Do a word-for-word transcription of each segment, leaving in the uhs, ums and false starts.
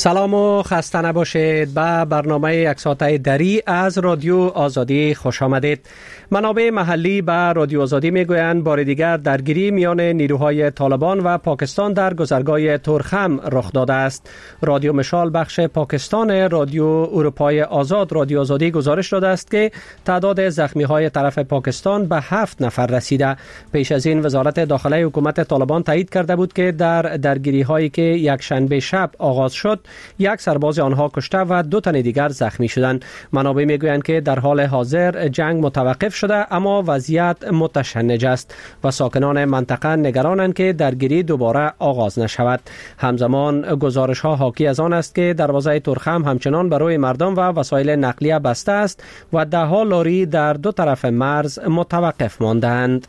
سلام و خسته نباشید. به برنامه یک ساعته دری از رادیو آزادی خوش آمدید. منابع محلی به رادیو آزادی میگویند بار دیگر درگیری میان نیروهای طالبان و پاکستان در گذرگاه تورخم رخ داده است. رادیو مشال بخش پاکستان رادیو اروپای آزاد رادیو آزادی گزارش داده است که تعداد زخمی های طرف پاکستان به هفت نفر رسیده. پیش از این وزارت داخلی حکومت طالبان تایید کرده بود که در درگیری هایی که یک شنبه شب آغاز شد یک سرباز آنها کشته و دو تن دیگر زخمی شدند. منابع میگویند که در حال حاضر جنگ متوقف شده اما وضعیت متشنج است و ساکنان منطقه نگرانند که درگیری دوباره آغاز نشود. همزمان گزارش ها حاکی از آن است که دروازه تورخم همچنان برای مردم و وسایل نقلیه بسته است و ده ها لاری در دو طرف مرز متوقف ماندند.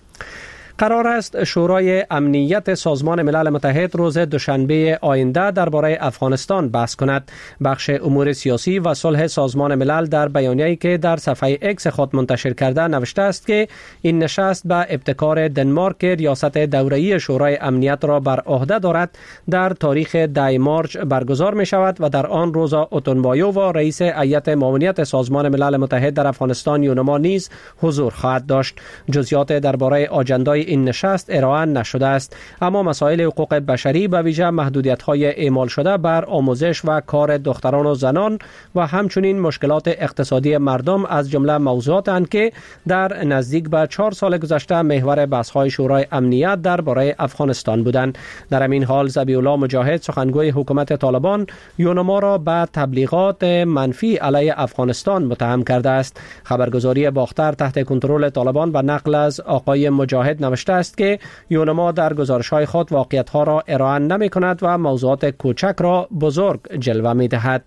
قرار است شورای امنیت سازمان ملل متحد روز دوشنبه آینده درباره افغانستان بحث کند. بخش امور سیاسی و صلح سازمان ملل در بیانیه‌ای که در صفحه اکس خود منتشر کرده نوشته است که این نشست به ابتکار دنمارک ریاست دوره‌ای شورای امنیت را بر عهده دارد در تاریخ ده مارچ برگزار می شود و در آن روزا اوتونبایو و رئیس هیئت معاونیت سازمان ملل متحد در افغانستان یونما نیز حضور خواهد داشت. جزئیات درباره آجندای این نشست ارائه نشده است، اما مسائل حقوق بشری به ویژه محدودیت‌های اعمال شده بر آموزش و کار دختران و زنان و همچنین مشکلات اقتصادی مردم از جمله موضوعاتند که در نزدیک به چهار سال گذشته محور بحث‌های شورای امنیت درباره افغانستان بودند. در همین حال ذبیح الله مجاهد سخنگوی حکومت طالبان یونما را به تبلیغات منفی علیه افغانستان متهم کرده است. خبرگزاری باختر تحت کنترل طالبان به نقل از آقای مجاهد نوشته است که یونما در گزارش‌های خود واقعیت‌ها را ارائه نمی‌کند و موضوعات کوچک را بزرگ جلوه می‌دهد.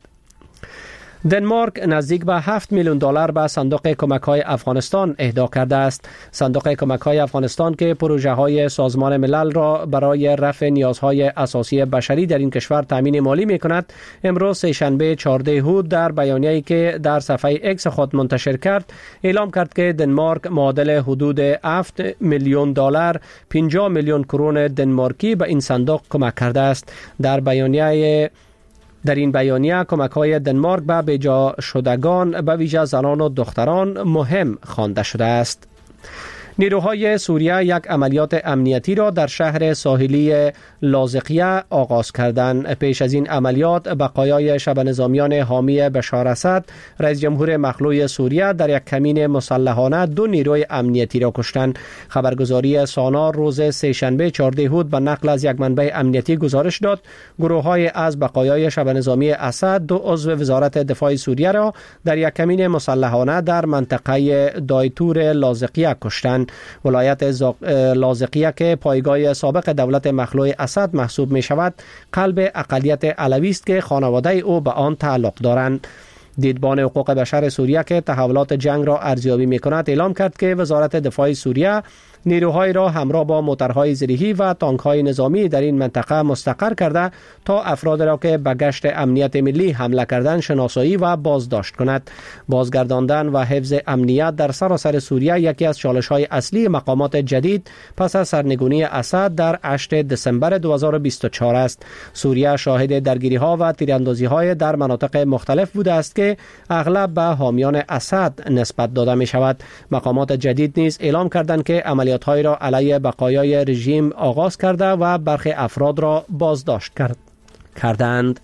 دنمارک نزدیک به هفت میلیون دلار به صندوق کمک‌های افغانستان اهدا کرده است. صندوق کمک‌های افغانستان که پروژه‌های سازمان ملل را برای رفع نیازهای اساسی بشری در این کشور تامین مالی می‌کند، امروز سه‌شنبه چهارده اوت در بیانیه‌ای که در صفحه اکس خود منتشر کرد، اعلام کرد که دنمارک معادل حدود هفت میلیون دلار، پنجاه میلیون کرون دنمارکی به این صندوق کمک کرده است. در بیانیه در این بیانیه کمک‌های دنمارک به بجا شدگان به ویژه زنان و دختران مهم خوانده شده است. نیروهای سوریه یک عملیات امنیتی را در شهر ساحلی لاذقیه آغاز کردند. پیش از این عملیات بقایای شبه نظامیان حامی بشار اسد، رئیس جمهور مخلوع سوریه، در یک کمین مسلحانه دو نیروی امنیتی را کشتند. خبرگزاری سانا روز سه‌شنبه چهارده اوت به نقل از یک منبع امنیتی گزارش داد گروه‌های از بقایای شبه نظامی اسد دو عضو وزارت دفاع سوریه را در یک کمین مسلحانه در منطقه دایتور لاذقیه کشتند. ولایت لاذقیه که پایگاه سابق دولت مخلوع اسد محسوب می شود، قلب اقلیت علوی است که خانواده او به آن تعلق دارند. دیدبان حقوق بشر سوریه که تحولات جنگ را ارزیابی می کند اعلام کرد که وزارت دفاع سوریه نیروهای را همراه با موترهای زرهی و تانک‌های نظامی در این منطقه مستقر کرده تا افراد را که به گشت امنیت ملی حمله کردند شناسایی و بازداشت کند. بازگرداندن و حفظ امنیت در سراسر سوریه یکی از چالش‌های اصلی مقامات جدید پس از سرنگونی اسد در هشتم دسامبر دو هزار و بیست و چهار است. سوریه شاهد درگیری‌ها و تیراندازی‌های در مناطق مختلف بوده است که اغلب به حامیان اسد نسبت داده می‌شود. مقامات جدید نیز اعلام کردند که عملیات های را علیه بقایای رژیم آغاز کرده و برخی افراد را بازداشت کرد. کردند.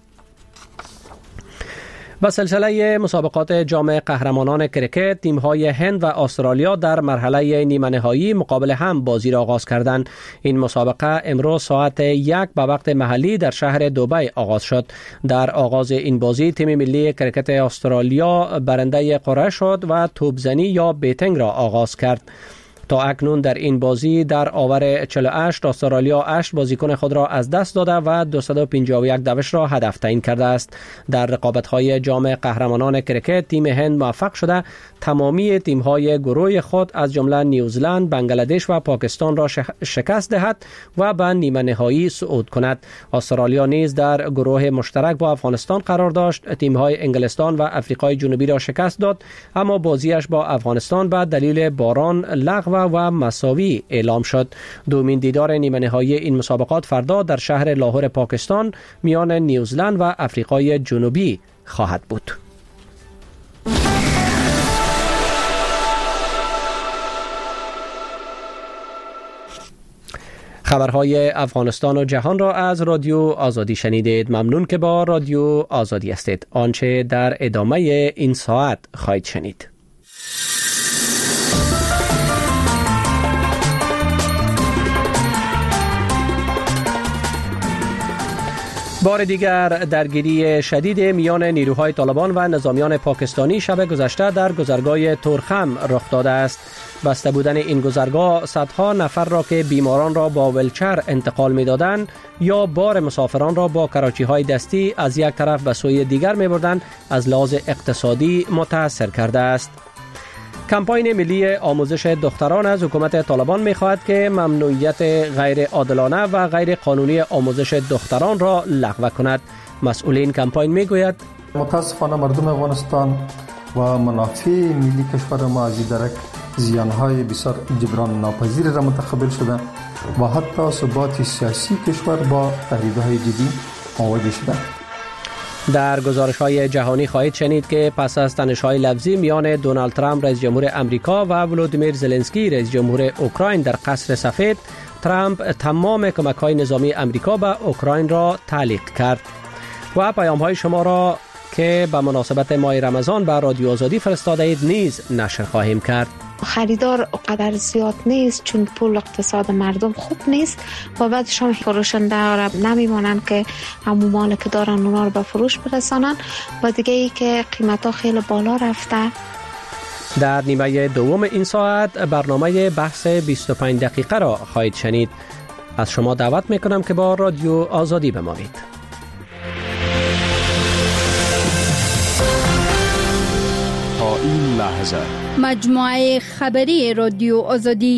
و سلسله مسابقات جام قهرمانان کرکت، تیم‌های هند و استرالیا در مرحله نیمه نهایی مقابل هم بازی را آغاز کردند. این مسابقه امروز ساعت یک به وقت محلی در شهر دبی آغاز شد. در آغاز این بازی تیم ملی کرکت استرالیا برنده قرعه شد و توپزنی یا بیتینگ را آغاز کرد. تا اکنون در این بازی در آور چهل و هشت استرالیا هشت بازیکن خود را از دست داده و دویست و پنجاه و یک دوش را هدف تعیین کرده است. در رقابت‌های جام قهرمانان کرکت تیم هند موفق شده تمامی تیم‌های گروه خود از جمله نیوزلند، بنگلادش و پاکستان را شکست دهد و به نیمه نهایی صعود کند. استرالیا نیز در گروه مشترک با افغانستان قرار داشت. تیم‌های انگلستان و آفریقای جنوبی را شکست داد، اما بازیش با افغانستان به دلیل باران لغو متساوی و مساوی اعلام شد. دومین دیدار نیمه نهایی این مسابقات فردا در شهر لاهور پاکستان میان نیوزلند و افریقای جنوبی خواهد بود. خبرهای افغانستان و جهان را از رادیو آزادی شنیدید. ممنون که با رادیو آزادی هستید. آنچه در ادامه این ساعت خواهید شنید: بار دیگر درگیری شدید میان نیروهای طالبان و نظامیان پاکستانی شب گذشته در گذرگاه تورخم رخ داده است. بسته بودن این گذرگاه صدها نفر را که بیماران را با ولچر انتقال می‌دادند یا بار مسافران را با کراچی‌های دستی از یک طرف به سوی دیگر می‌بردند از لحاظ اقتصادی متاثر کرده است. کمپاین ملی آموزش دختران از حکومت طالبان می‌خواهد که ممنوعیت غیر عادلانه و غیر قانونی آموزش دختران را لغو کند. مسئولین کمپاین می‌گوید متاسفانه مردم افغانستان و منافع ملی کشور ما از درک زیانهای بسیار جبران ناپذیر را متقبل شدند و حتی ثبات سیاسی کشور با تهدیدهای جدی مواجه شدند. در گزارش‌های جهانی خواهید شنید که پس از تنش‌های لفظی میان دونالد ترامپ رئیس جمهور امریکا و ولودیمیر زلنسکی رئیس جمهور اوکراین در قصر سفید، ترامپ تمام کمک‌های نظامی امریکا به اوکراین را تعلیق کرد. و پیام‌های شما را که به مناسبت ماه رمضان به رادیو آزادی فرستاده اید نیز نشر خواهیم کرد. خریدار قدر زیاد نیست چون پول اقتصاد مردم خوب نیست و بعدش هم فروشنده ها نمیمانن که همون مال که دارن اونا رو به فروش برسانن و دیگه ای که قیمت ها خیلی بالا رفته. در نیمه دوم این ساعت برنامه بحث بیست و پنج دقیقه را خواهید شنید. از شما دعوت میکنم که با رادیو آزادی بمانید. تا این لحظه مجموعه خبری رادیو آزادی.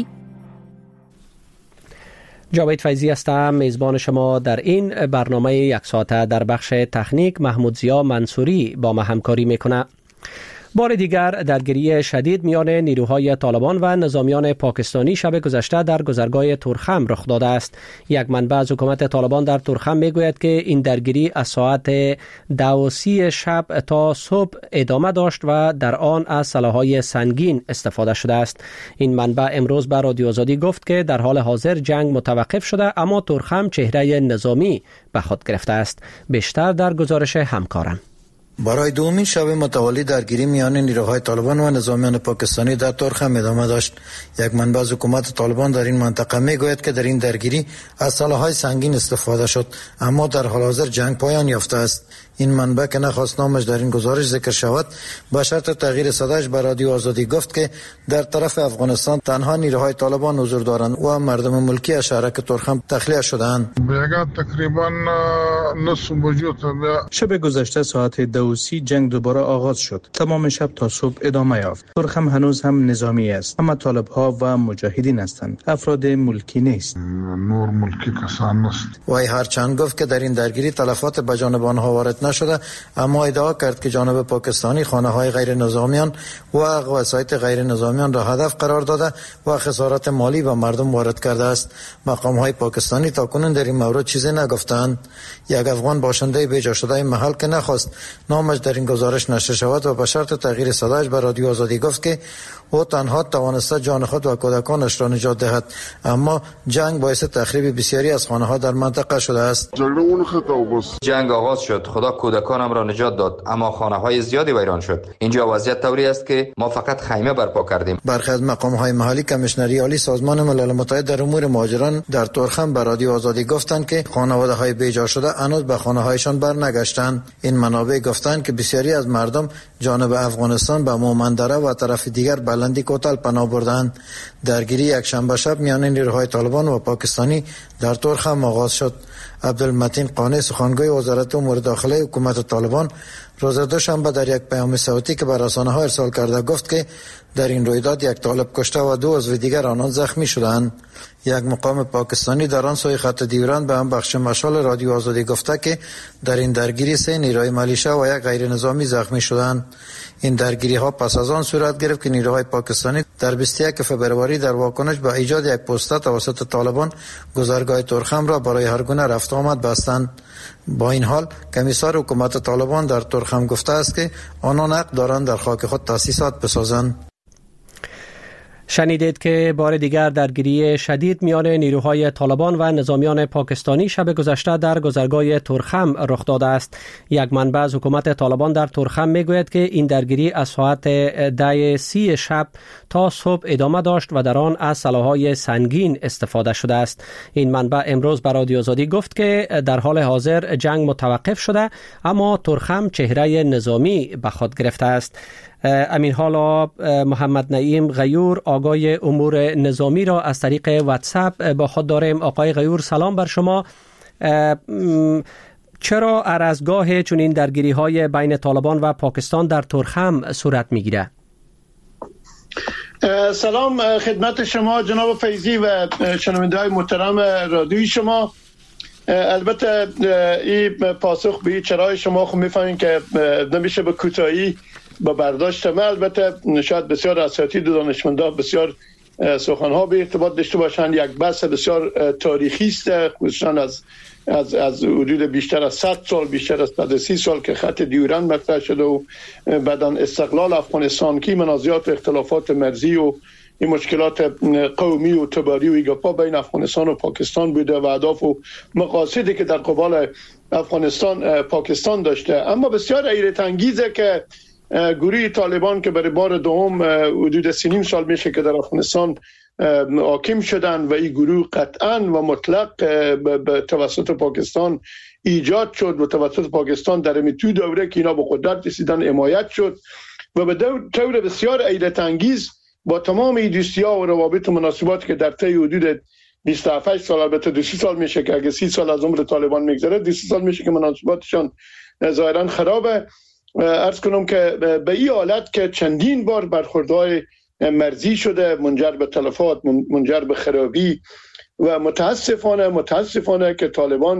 جاوید فیضی هستم، میزبان شما در این برنامه یک ساعته. در بخش تکنیک محمود زیا منصوری با ما همکاری میکنه. بار دیگر درگیری شدید میان نیروهای طالبان و نظامیان پاکستانی شب گذشته در گذرگاه تورخم رخ داده است. یک منبع از حکومت طالبان در تورخم میگوید که این درگیری از ساعت دو و سی شب تا صبح ادامه داشت و در آن از سلاح‌های سنگین استفاده شده است. این منبع امروز به رادیو آزادی گفت که در حال حاضر جنگ متوقف شده، اما تورخم چهره نظامی به خود گرفته است. بیشتر در گزارش همکارم. برای دومین شب متوالی درگیری میان نیروهای طالبان و نظامیان پاکستانی در تورخم ادامه داشت. یک منبع از حکومت طالبان در این منطقه میگوید که در این درگیری از سلاح‌های سنگین استفاده شد، اما در حال حاضر جنگ پایان یافته است. این منبع که نخواست نامش در این گزارش ذکر شود، با شرط تغییر صداش به رادیو آزادی گفت که در طرف افغانستان تنها نیروهای طالبان حضور دارند و مردم ملکی از شهرک تورخم تخلیه شدند. تقریبا نصف بجو شب گذشته ساعت دو و سی جنگ دوباره آغاز شد. تمام شب تا صبح ادامه یافت. تورخم هنوز هم نظامی است، اما طالب‌ها و مجاهدین هستند. افراد ملکی نیست. نور ملکی کسان نیست. وی هرچند گفت که در این درگیری تلفات به جانب آنها وارد نشده، اما ادعا کرد که جانب پاکستانی خانه‌های غیر نظامیان و وسایط غیر نظامیان را هدف قرار داده و خسارات مالی به مردم وارد کرده است. مقام‌های پاکستانی تاکنون در این مورد چیزی نگفتند. یک افغان باشنده بیجا شده محل که نخواست نامش در این گزارش نشر شود و به شرط تغییر صدایش به رادیو آزادی گفت که او تنها توانسته جان خود و کودکانش را نجات دهد، اما جنگ باعث تخریب بسیاری از خانه‌ها در منطقه شده است. جنگ آغاز شد، خدا کودکانم را نجات داد، اما خانه‌های زیادی ویران شد. اینجا وضعیت طوری است که ما فقط خیمه برپا کردیم. برخی از مقام‌های محلی کمیشنری عالی سازمان ملل متحد در امور مهاجران در تورخم به رادیو آزادی گفتند که خانواده‌های بیجا شده هنوز به خانه‌هایشان برنگشتند. این منابع گفتند که بسیاری از مردم جانب افغانستان به مومندره و طرف دیگر بلندی کوتل پناه بردند. درگیری یک شنبه شب میان نیروهای طالبان و پاکستانی در تورخم آغاز شد. عبدالمتین قانی سخنگوی وزارت امور داخلی حکومت طالبان روز دوشنبه در یک پیام صوتی که به رسانه‌ها ارسال کرده گفت که در این رویداد یک طالب کشته و دو عضو دیگر آنان زخمی شدند. یک مقام پاکستانی در آن سوی خط دیورند به هم بخش مشال رادیو آزادی گفته که در این درگیری سه نیروی ملیشه و یک غیر نظامی زخمی شدند. این درگیری ها پس از آن صورت گرفت که نیروهای پاکستانی در بیست و یک فبروری در واکنش به ایجاد یک پوسته توسط طالبان گذرگاه ترخم را برای هر گونه رفت آمد بستند. با این حال کمیسر حکومت طالبان در ترخم گفته است که آنان حق دارند در خاک خود تأسیسات بسازند. شنیدید که بار دیگر درگیری شدید میان نیروهای طالبان و نظامیان پاکستانی شب گذشته در گذرگاه ترخم رخ داده است. یک منبع از حکومت طالبان در ترخم میگوید که این درگیری از ساعت ده سی شب تا صبح ادامه داشت و در آن از سلاح‌های سنگین استفاده شده است. این منبع امروز به رادیو آزادی گفت که در حال حاضر جنگ متوقف شده، اما ترخم چهره نظامی به خود گرفته است. امین حالا محمد نعیم غیور آقای امور نظامی را از طریق واتساپ با خود داریم. آقای غیور سلام بر شما. چرا ارزگاه چنین درگیری های بین طالبان و پاکستان در ترخم صورت میگیره؟ سلام خدمت شما جناب فیضی و شنونده های محترم رادیوی شما. البته این پاسخ به چرای شما خب میفهمین که نمیشه به کوتاهی با برداشت من. البته شاید بسیار اساتید دانشمندان بسیار سخنها به ارتباط داشته باشند. یک بحث بسیار تاریخی است، خصوصا از از از حدود بیشتر از صد سال، بیشتر از صد و سی سال که خط دیورند مطرح شده و بعداً استقلال افغانستان که منازعات و اختلافات مرزی و این مشکلات قومی و تباری و ایگاپا بین افغانستان و پاکستان بوده و اهداف و مقاصدی که در قبال افغانستان پاکستان داشته. اما بسیار حیرت انگیزه که گروه طالبان که برای بار دوم حدود سه نیم سال میشه که در افغانستان حاکم شدن و این گروه قطعاً و مطلق به توسط پاکستان ایجاد شد و توسط پاکستان در این تو دوره که اینا به قدرت رسیدن حمایت شد و به طور بسیار حیرت انگیز با تمام این دوستی‌ها و روابط و مناسبات که در طی حدود بیست و هفت سال، البته دو سه سال میشه که اگه سی سال از عمر طالبان میگذره، دو سه سال میشه که مناسباتشان ظاهراً خرابه. عرض کنم که به این حالت که چندین بار برخوردهای مرزی شده، منجر به تلفات، منجر به خرابی و متاسفانه متاسفانه که طالبان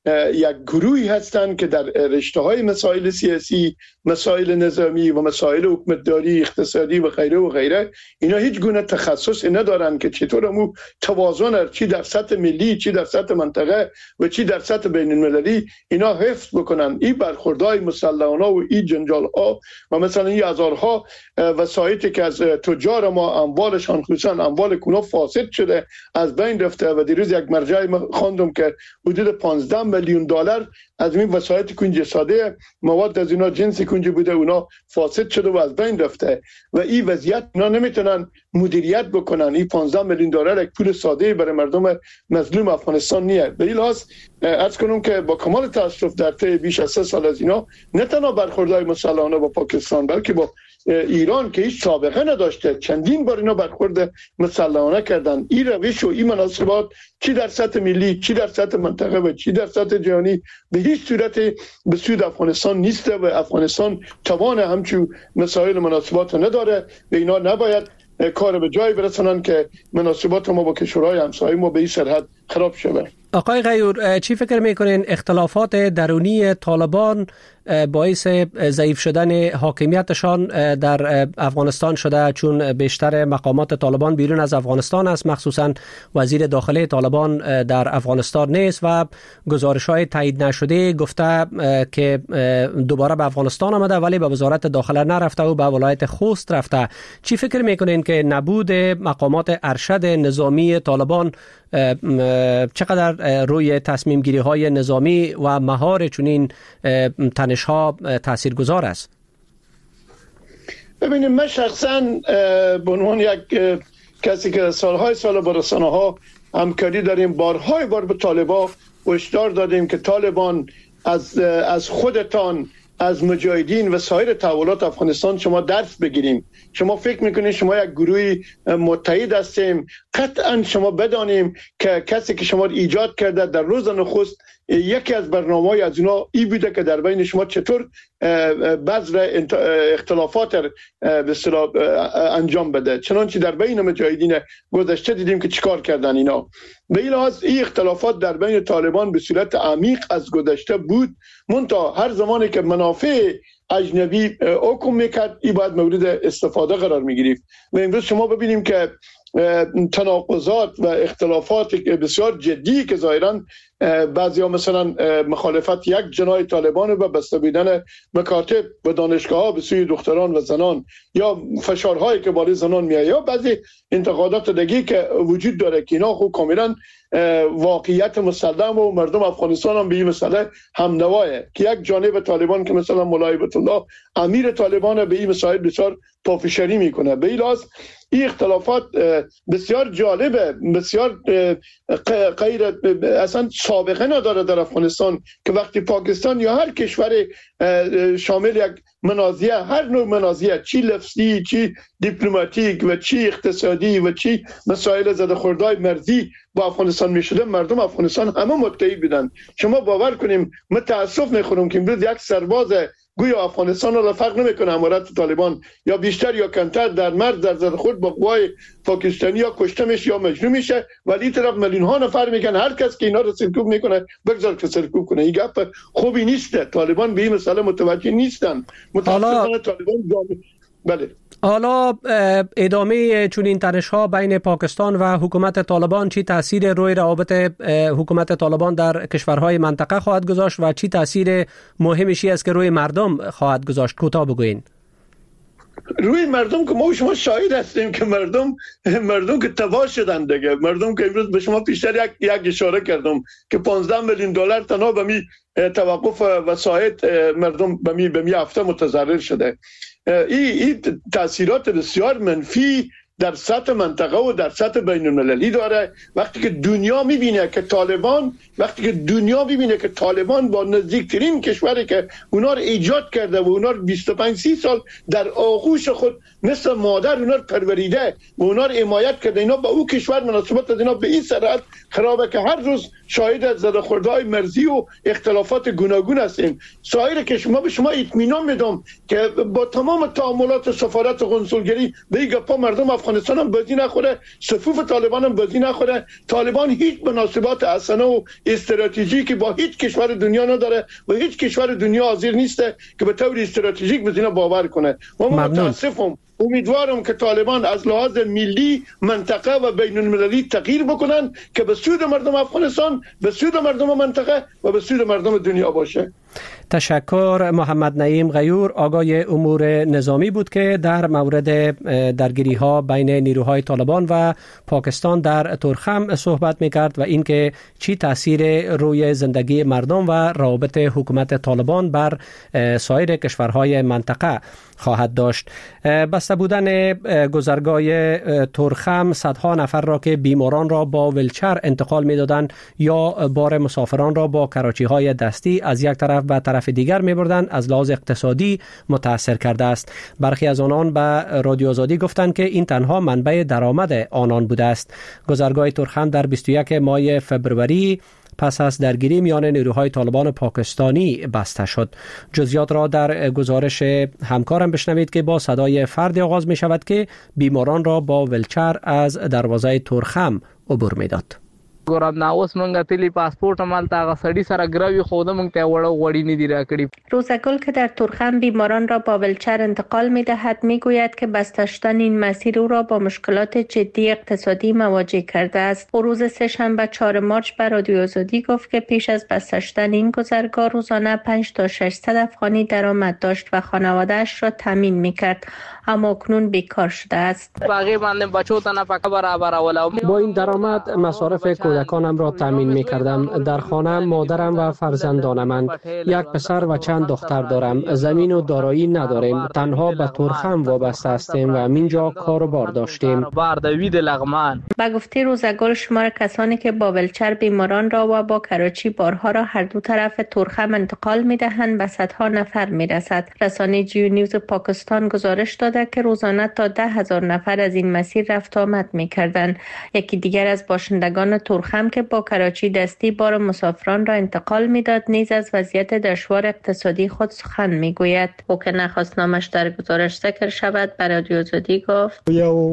یک گروهی هستند که در رشته‌های مسائل سیاسی، مسائل نظامی و مسائل حکومتداری، اقتصادی و غیره و غیره اینا هیچ گونه تخصص ندارن که چطور همون توازن چی در سطح ملی، چی در سطح منطقه و چی در سطح بین المللی اینا حفظ بکنن. این برخوردهای مسلحانه و این جنجال‌ها و مثلا این هزارها وسایتی که از تجار ما اموالشان خصوصا اموال کونا فاسد شده از بین رفته و دیروز یک مرجع خواندم که حدود پانزده میلیون دلار از این وسایت کنج ساده مواد از اینا جنسی کنج بوده اونا فاسد شده و از بین رفته و این وضعیت اینا نمیتونن مدیریت بکنن. این پانزده میلیون دلار یک پول ساده برای مردم مظلوم افغانستان نیست. به این لحاظ عرض کنم که با کمال تاسف در طی بیش از سه سال از اینا نه تنها برخوردهای مسلحانه با پاکستان بلکه با ایران که هیچ سابقه نداشته چندین بار اینا برخورد مسلحانه کردن. این روش و این مناسبات چی در سطح ملی، چی در سطح منطقه و چی در سطح جهانی به هیچ صورت به سود افغانستان نیست و افغانستان توان همچون مسائل مناسبات نداره و اینا نباید کار به جای برسونن که مناسبات ما با کشورهای همسایه ما به این سرحد خراب شده. آقای غیور چی فکر میکنین اختلافات درونی طالبان باعث ضعیف شدن حاکمیتشان در افغانستان شده، چون بیشتر مقامات طالبان بیرون از افغانستان است، مخصوصا وزیر داخلی طالبان در افغانستان نیست و گزارش‌های تایید نشده گفته که دوباره به افغانستان آمده ولی به وزارت داخله نرفته و به ولایت خوست رفته. چی فکر میکنین که نبود مقامات ارشد نظامی طالبان چقدر روی تصمیم گیری های نظامی و مهار چنین تنش ها تاثیرگذار است؟ ببینید من شخصا به عنوان یک کسی که سالهای سال با رسانه ها همکاری داریم بارهای بار به طالبان هشدار دادیم که طالبان از از خودتان، از مجاهدین و سایر تحولات افغانستان شما درس بگیریم. شما فکر میکنید شما یک گروهی متحد هستیم، قطعا شما بدانیم که کسی که شما ایجاد کرده در روز نخست یکی از برنامه‌های از اینا ای بوده که در بین شما چطور بذر اختلافات به اصطلاح انجام بده. چنانچه در بین مجاهدین گذشته دیدیم که چیکار کردن اینا. به این لحاظ این اختلافات در بین طالبان به صورت عمیق از گذشته بود، منتها هر زمانی که منافع اجنبی حکم میکرد این باید مورد استفاده قرار میگرفت. و امروز شما ببینیم که تناقضات و اختلافات بسیار جدی که ظاهراً بعضیا مثلا مخالفت یک جناح طالبان و بسته بودن مکاتب و دانشگاه‌ها به سوی دختران و زنان یا فشارهایی که بالای زنان میاد یا بعضی انتقادات دیگه که وجود داره که اینا خود کاملا واقعیت مسلم و مردم افغانستان هم به این مسئله هم نوایه که یک جانب طالبان که مثلا مولای بیت الله امیر طالبان به این مسائل بسیار پافشاری میکنه. به این لحاظ این اختلافات بسیار جالبه، بسیار غیر اصلا سابقه نداره در افغانستان که وقتی پاکستان یا هر کشور شامل یک منازعه، هر نوع منازعه، چی لفظی، چی دیپلماتیک و چی اقتصادی و چی مسائل زده خوردهای مرزی با افغانستان میشده، مردم افغانستان همه متحد بودن. شما باور کنیم متاسف میخورم که امروز یک سرباز گویا افغانستان را فرق نمیکنه امارت طالبان یا بیشتر یا کمتر در مرز در زده خود با قوای پاکستانی یا کشته میشه یا مجروح میشه، ولی این طرف میلیون ها نفر میگن هر کس که اینا رو سرکوب میکنه بگذار که سرکوب کنه. این گپ خوبی نیست. طالبان به این مسئله متوجه نیستن. متاسفانه طالبان بله. حالا ادامه چنین تنش‌ها بین پاکستان و حکومت طالبان چی تاثیر روی روابط حکومت طالبان در کشورهای منطقه خواهد گذاشت و چی تاثیر مهمشی است که روی مردم خواهد گذاشت؟ کوتاه بگوین. روی مردم که ما شما شاهد هستیم که مردم مردم که تباه شدن دیگه. مردم که امروز به شما پیشتر یک یک اشاره کردم که پانزده میلیون دلار تنها به می توقف وسایل مردم به می به می هفته متضرر شده. این این تاثیرات بسیار منفی در سطح منطقه و در سطح بین المللی داره. وقتی که دنیا میبینه که طالبان وقتی که دنیا میبینه که طالبان با نزدیکترین کشوری که اونا رو ایجاد کرده و اونا رو بیست و پنج سی سال در آغوش خود مثل مادر اونا رو پروریده و اونا رو حمایت کرده، اینا با او کشور مناسبت از اینا به این سرعت خرابه که هر روز شاهد زده خوردهای مرزی و اختلافات گوناگون هستیم. سایر که شما به شما اطمینان میدم که با تمام تعاملات سفارت و قنصلگری به این گپا مردم افغانستان هم بازی نخوره، صفوف طالبان هم بازی نخوره. طالبان هیچ مناسبات حسنه و استراتژیکی با هیچ کشور دنیا نداره و هیچ کشور دنیا حاضر نیسته که به طور استراتژیک به اینا باور کنه. و من متاسفم، امیدوارم که طالبان از لحاظ ملی، منطقه و بین المللی تغییر بکنن که به سود مردم افغانستان، به سود مردم منطقه و به سود مردم دنیا باشه. تشکر. محمد نعیم غیور آگاه امور نظامی بود که در مورد درگیری ها بین نیروهای طالبان و پاکستان در تورخم صحبت میکرد و اینکه چی تاثیر روی زندگی مردم و روابط حکومت طالبان بر سایر کشورهای منطقه خواهد داشت. بسته بودن گذرگاه تورخم صدها نفر را که بیماران را با ولچر انتقال میدادند یا بار مسافران را با کراچی های دستی از یک طرف به طرف دیگر می بردند از لحاظ اقتصادی متاثر کرده است. برخی از آنان به رادیو آزادی گفتند که این تنها منبع درآمد آنان بوده است. گذرگاه تورخم در بیست و یک ماه فبروری پس از درگیری میان نیروهای طالبان پاکستانی بسته شد. جزئیات را در گزارش همکارم بشنوید که با صدای فرد آغاز می شود که بیماران را با ولچر از دروازه تورخم عبور می داد. ګورم نه اوس مونږ تلی پاسپورت مال تا غسړی سره ګراوي خو د مونږ ته وړو وړي نه دی راکړي. روزگل که در تورخم بیماران را با ولچر انتقال می‌دهد میگوید که بسته شدن این مسیر او را با مشکلات جدی اقتصادی مواجه کرده است. او روز سه‌شنبه چهارم مارس به رادیو آزادی گفت که پیش از بسته شدن این گذرگاه روزانه پنج تا ششصد افغانی درآمد داشت و خانواده‌اش را تامین می‌کرد، اما اکنون بیکار شده است. باقی باندې بچو ته نه پکا برابر ولا با این درآمد مصارف کودکانم را تامین می کردم. در خانه مادرم و فرزندانم، یک پسر و چند دختر دارم. زمین و دارایی نداریم، تنها به تورخم وابسته هستیم و اینجا کاروبار داشتیم. با گفته روزگل شمار کسانی که با ولچر بیماران را و با کراچی بارها را هر دو طرف تورخم انتقال می دهند به صدها نفر می رسد. رسانه جیو نیوز پاکستان گزارش داده که روزانه تا ده هزار نفر از این مسیر رفت آمد می کردند. یکی دیگر از باشندگان تورخم تورخم که با کراچی دستی بار مسافران را انتقال میداد نیز از وضعیت دشوار اقتصادی خود سخن میگوید. او که نخواست نامش در گزارش ذکر شود به رادیو آزادی گفت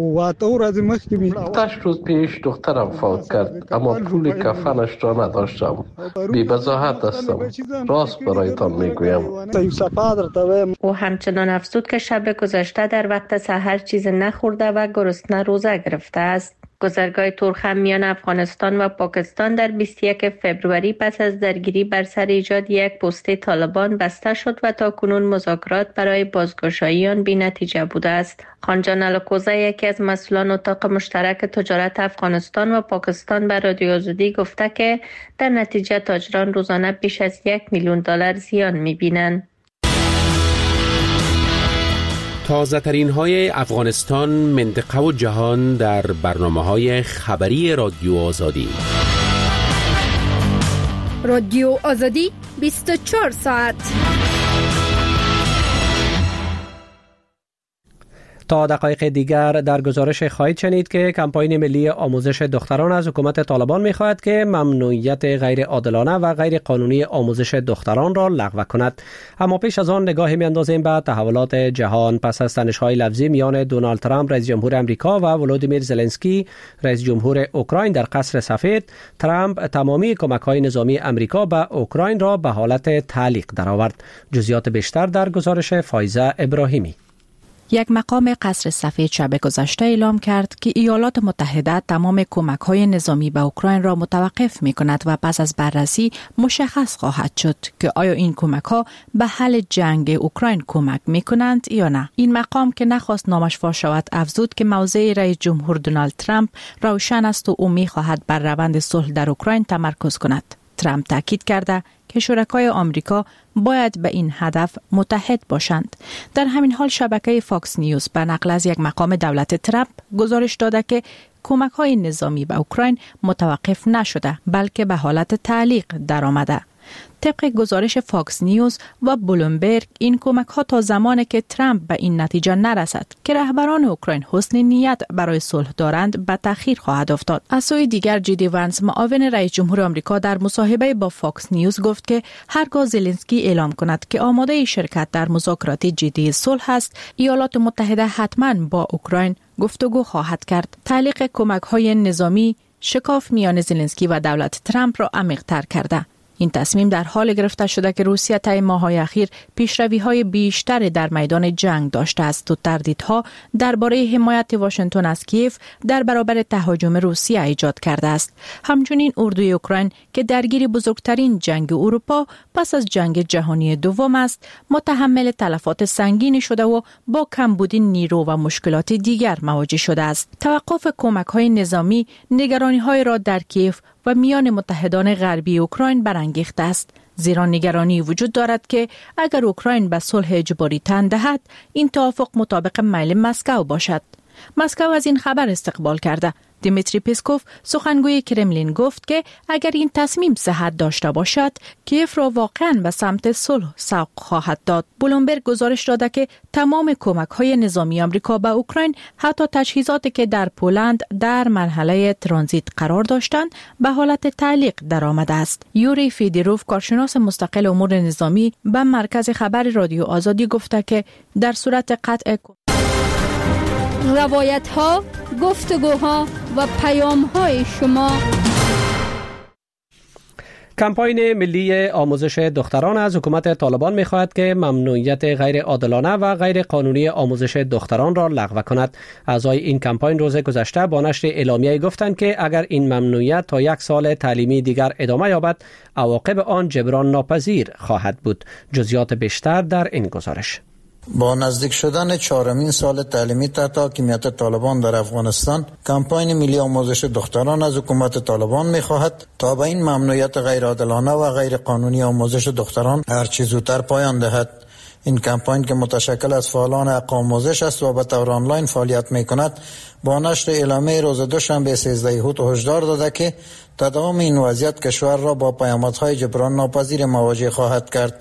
هشت روز پیش دخترم فوت کرد، اما پول کفنش را نداشتم. بی بضاحت هستم، راست برایتان میگویم. او همچنان افزود که شب گذشته در وقت سحر چیز نخورده و گرسنه روزه گرفته است. گذرگاه تورخم میان افغانستان و پاکستان در بیست و یک فوریه پس از درگیری بر سر ایجاد یک پست طالبان بسته شد و تا کنون مذاکرات برای بازگشایی آن بی نتیجه بوده است. خانجان الکوزه یکی از مسئولان اتاق مشترک تجارت افغانستان و پاکستان به رادیو آزادی گفته که در نتیجه تاجران روزانه بیش از یک میلیون دلار زیان می‌بینند. تازه ترین های افغانستان، منطقه و جهان در برنامه های خبری رادیو آزادی. رادیو آزادی بیست و چهار ساعت. تا دقایق دیگر در گزارش خواهید شنید که کمپاین ملی آموزش دختران از حکومت طالبان می‌خواهد که ممنوعیت غیر عادلانه و غیر قانونی آموزش دختران را لغو کند. اما پیش از آن نگاهی می‌اندازیم به تحولات جهان پس از تنش‌های لفظی میان دونالد ترامپ رئیس جمهور آمریکا و ولودیمیر زلنسکی رئیس جمهور اوکراین در قصر سفید. ترامپ تمامی کمک‌های نظامی آمریکا به اوکراین را به حالت تعلیق درآورد. جزئیات بیشتر در گزارش فایزه ابراهیمی. یک مقام قصر سفید شب گذشته اعلام کرد که ایالات متحده تمام کمک‌های نظامی به اوکراین را متوقف می‌کند و پس از بررسی مشخص خواهد شد که آیا این کمک‌ها به حل جنگ اوکراین کمک می‌کنند یا نه. این مقام که نخواست نامش فاش شود افزود که موضع رئیس جمهور دونالد ترامپ روشن است و او می‌خواهد بر روند صلح در اوکراین تمرکز کند. ترامپ تاکید کرده که شرکای آمریکا باید به این هدف متحد باشند. در همین حال شبکه فاکس نیوز به نقل از یک مقام دولت ترامپ گزارش داده که کمک‌های نظامی به اوکراین متوقف نشده بلکه به حالت تعلیق درآمده. طبق گزارش فاکس نیوز و بلومبرگ این کمک‌ها تا زمانی که ترامپ به این نتیجه نرسد که رهبران اوکراین حسن نیت برای صلح دارند به تأخیر خواهد افتاد. از سوی دیگر جی دی وانس معاون رئیس جمهور آمریکا در مصاحبه با فاکس نیوز گفت که هرگاه زلنسکی اعلام کند که آماده شرکت در مذاکرات جدی صلح است، ایالات متحده حتما با اوکراین گفتگو خواهد کرد. تعلیق کمک‌های نظامی شکاف میان زلنسکی و دولت ترامپ را عمیق‌تر کرده. این تصمیم در حال گرفته شده که روسیه طی ماه‌های اخیر پیشروی‌های بیشتر در میدان جنگ داشته است و تردیدها درباره حمایت واشنگتن از کیف در برابر تهاجم روسیه ایجاد کرده است. همچنین اردوی اوکراین که درگیر بزرگترین جنگ اروپا پس از جنگ جهانی دوم است، متحمل تلفات سنگین شده و با کمبود نیرو و مشکلات دیگر مواجه شده است. توقف کمک‌های نظامی نگرانی‌های را در کیف و میان متحدان غربی اوکراین برانگیخته است، زیرا نگرانی وجود دارد که اگر اوکراین به صلح اجباری تن دهد این توافق مطابق میل مسکو باشد. مسکو از این خبر استقبال کرده. دیمیتری پسکوف سخنگوی کرملین گفت که اگر این تصمیم صحت داشته باشد کیف را واقعاً به سمت صلح سوق خواهد داد. بلومبرگ گزارش داده که تمام کمک‌های نظامی آمریکا به اوکراین حتی تجهیزاتی که در پولند در مرحله ترانزیت قرار داشتند به حالت تعلیق درآمده است. یوری فیدروف کارشناس مستقل امور نظامی به مرکز خبر رادیو آزادی گفته که در صورت قطع روایت ها، گفتگوها و پیام های شما. کمپاین ملی آموزش دختران از حکومت طالبان می‌خواهد که ممنوعیت غیر عادلانه و غیر قانونی آموزش دختران را لغو کند. اعضای این کمپاین روز گذشته با نشر اعلامیه گفتند که اگر این ممنوعیت تا یک سال تعلیمی دیگر ادامه یابد، عواقب آن جبران ناپذیر خواهد بود. جزئیات بیشتر در این گزارش. با نزدیک شدن چهارمین سال تعلیمی تحت حاکمیت طالبان در افغانستان، کمپاین ملی آموزش دختران از حکومت طالبان می‌خواهد تا به این ممنوعیت غیرعادلانه و غیر قانونی آموزش دختران هرچه زودتر پایان دهد. این کمپاین که متشکل از فعالان حق آموزش است و به طور آنلاین فعالیت می‌کند، با نشر اعلامیه روز دوشنبه سیزده اوت هشدار داده که تداوم این وضعیت کشور را با پیامدهای جبران ناپذیر مواجه خواهد کرد.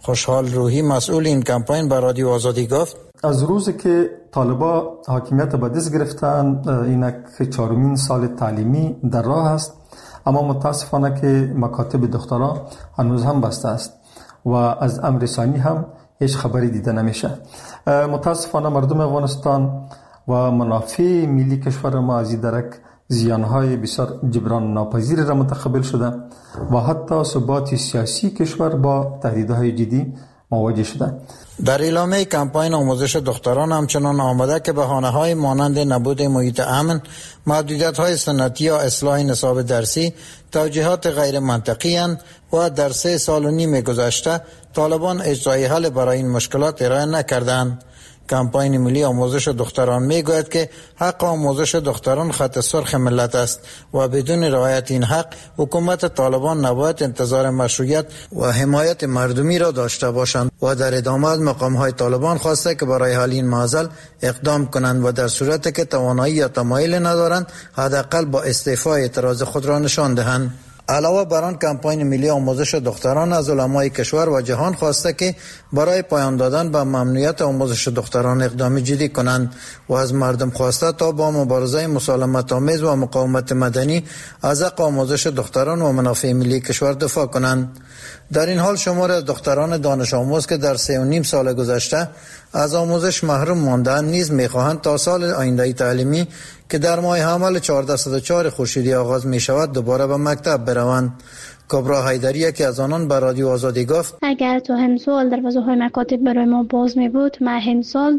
خوشحال روحی مسئول این کمپاین به رادیو آزادی گفت از روزی که طالبا حاکمیت به دست گرفتن اینک چهارمین سال تعلیمی در راه است، اما متاسفانه که مکاتب دختران هنوز هم بسته است و از امر ثانی هم هیچ خبری دیده نمیشه. متاسفانه مردم افغانستان و منافع ملی کشور ما از این درک زیانهای بسیار جبران ناپذیر را متقبل شده و حتی ثبات سیاسی کشور با تهدیدهای جدی مواجه شده. در اعلامیه کمپاین آموزش دختران همچنان آمده که بهانه‌های مانند نبود محیط امن، محدودیت‌های سنتی یا اصلاح نصاب درسی توجیهات غیر منطقی اند و در سه سال و نیم گذشته طالبان اجرای حل برای این مشکلات ارائه نکردند. کمپاین ملی آموزش دختران میگوید که حق آموزش دختران خط سرخ ملت است و بدون رعایت این حق حکومت طالبان نباید انتظار مشروعیت و حمایت مردمی را داشته باشند و در ادامه از مقام‌های طالبان خواسته که برای حل این معضل اقدام کنند و در صورتی که توانایی یا تمایل ندارند حداقل با استعفا اعتراض خود را نشان دهند. علاوه بر آن کمپاین ملی آموزش دختران از علمای کشور و جهان خواسته که برای پایان دادن به ممنوعیت آموزش دختران اقدام جدی کنند و از مردم خواسته تا با مبارزه مسالمت آمیز و مقاومت مدنی از حق آموزش دختران و منافع ملی کشور دفاع کنند. در این حال شمار از دختران دانش آموز که در سه و نیم سال گذشته از آموزش محروم ماندند نیز می‌خواهند تا سال آینده تعلیمی که در ماه حمل چهارصد و چهار خورشیدی آغاز می شود دوباره به مکتب بروند. کبرا حیدری که از آنان به رادیو آزادی گفت اگر تو همسال دروازه‌های مکاتب برای ما باز می بود ما همسال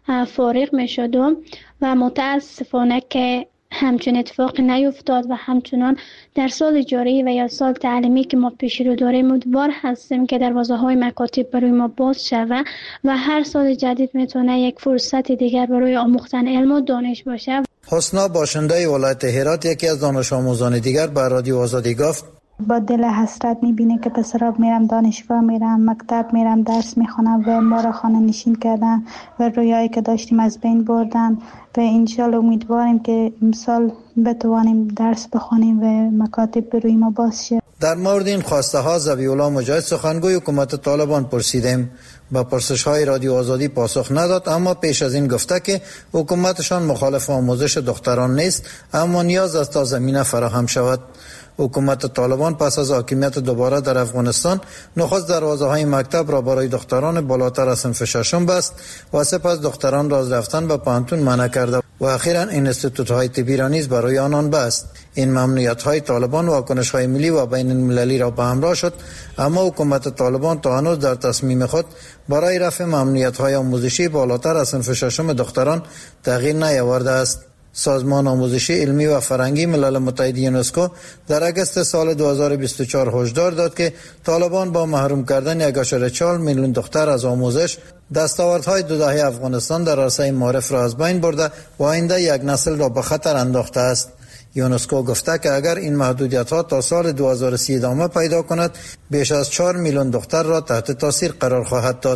فارغ می شدم و متاسفانه که همچون اتفاق نیفتاد و همچنان در سال جاری و یا سال تعلیمی که ما پیش رو داریم امیدوار هستیم که دروازه‌های مکاتب برای ما باز شود و هر سال جدید میتونه یک فرصت دیگر برای آموختن علم و دانش باشه. حسنا باشنده ولایت هرات یکی از دانش آموزان دیگر به رادیو آزادی گفت با دل حسرت میبینه که پسرا میرم دانشگاه میرم مکتب میرم درس میخونم و ما را خانه نشین کردن و رویایی که داشتیم از بین بردن و انشالله امیدواریم که امسال بتوانیم درس بخونیم و مکاتب بروی ما باز شه. در مورد این خواسته ها ذبیح الله مجاهد سخنگوی حکومت طالبان پرسیدیم. با پرسش های رادیو آزادی پاسخ نداد، اما پیش از این گفته که حکومتشان مخالف آموزش دختران نیست، اما نیاز است تا زمینه فراهم شود. حکومت طالبان پس از حاکمیت دوباره در افغانستان نخست دروازه های مکتب را برای دختران بالاتر از صنف ششم بست و سپس دختران را از رفتن به پانتون منع کرده و اخیراً انستیتوت های طبی را نیز برای آنان بست. این ممنوعیت های طالبان واکنش های ملی و بین المللی را به همراه شد، اما حکومت طالبان تا هنوز در تصمیم خود برای رفع ممنوعیت های آموزشی بالاتر از صنف ششم دختران تغییر نیاورده است. سازمان آموزشی علمی و فرهنگی ملل متحد یونسکو در اگست سال دو هزار و بیست و چهار هشدار داد که طالبان با محروم کردن یک ممیز چهار میلیون دختر از آموزش دستاوردهای دو دهه افغانستان در عرصه معارف را از بین برده و آینده یک نسل را به خطر انداخته است. یونسکو گفته که اگر این محدودیت‌ها تا سال دو هزار و سی ادامه پیدا کند بیش از چهار میلیون دختر را تحت تاثیر قرار خواهد داد.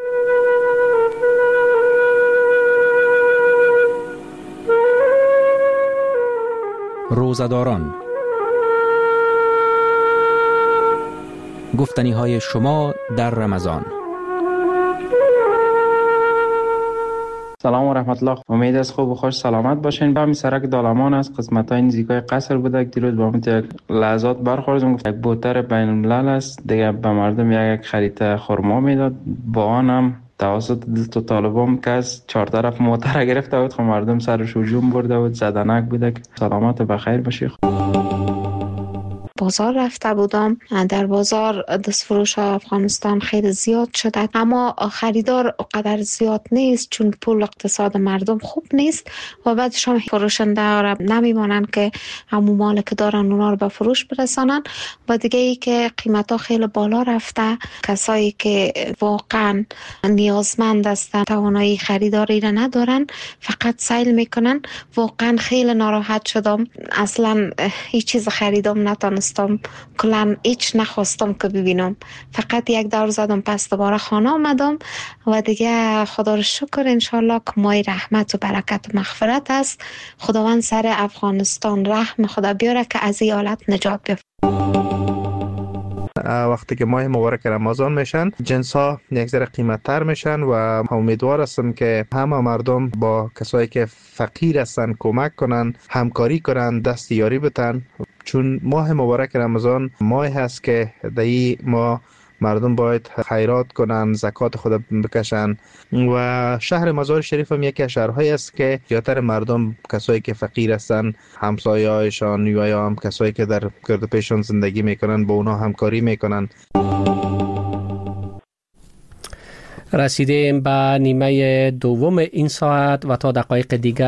روزداران، گفتنی های شما در رمضان. سلام و رحمت الله. امید از خوب و خوش سلامت باشین. با همین سرک دالمان از قسمت های نزدیکای قصر بوده که دیروز با همین یک لحظات برخوردم. یک بوتر بین الملل است دیگه، به مردم یک خرید خرما میداد، با آنم توسط دست طالبان که از چهار طرف موتر گرفته بود، خب مردم سرش هجوم برده بود، زدنک بوده که سلامت و بخیر باشی. بازار رفته بودم، در بازار دست فروش افغانستان خیلی زیاد شده، اما خریدار قدر زیاد نیست چون پول اقتصاد مردم خوب نیست و بعدش هم فروشنده ها نمیمانند که همون مال که دارن اونا رو به فروش برسانن و دیگه ای که قیمت ها خیلی بالا رفته. کسایی که واقعا نیازمند هستن توانایی خریداری را ندارن فقط سیل میکنن. واقعا خیلی ناراحت شدم، اصلا هیچ چیز خریدم نتونستم، کلن هیچ نخواستم که ببینم، فقط یک دور زدم پس دوباره خانه آمدم و دیگه خدا رو شکر انشالله که ماه رحمت و برکت و مغفرت است. خداوند سر افغانستان رحم خدا بیاره که از این حالت نجات بیافته. وقتی که ماه مبارک رمضان میشن جنس ها یک ذره قیمت تر میشن و امیدوار هستم که همه مردم با کسایی که فقیر هستن کمک کنن، همکاری کنن، دست یاری بتن، چون ماه مبارک رمضان ماه هست که دایی ما مردم باید خیرات کنن، زکات خود بکشن و شهر مزار شریف هم یکی از شهرهایی است که زیاتر مردم کسایی که فقیر هستن، همسایه‌هایشان یا هم کسایی که در گرد پیشان زندگی میکنن با اونا همکاری میکنن. رسیدیم به نیمه دوم این ساعت و تا دقایق دیگر